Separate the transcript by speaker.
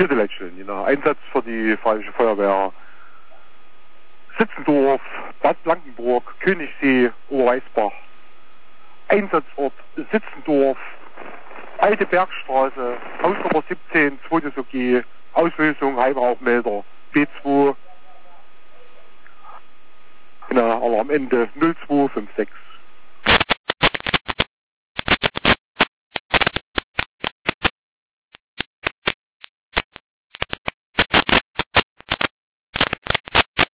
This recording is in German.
Speaker 1: Hittelätscheln, genau. Einsatz für die Freiwillige Feuerwehr Sitzendorf, Bad Blankenburg, Königssee, Oberweißbach. Einsatzort Sitzendorf, Alte Bergstraße, Hausnummer 17, zweites OG, Auslösung, Heimerauchmelder, B2. Genau, aber am Ende 0256.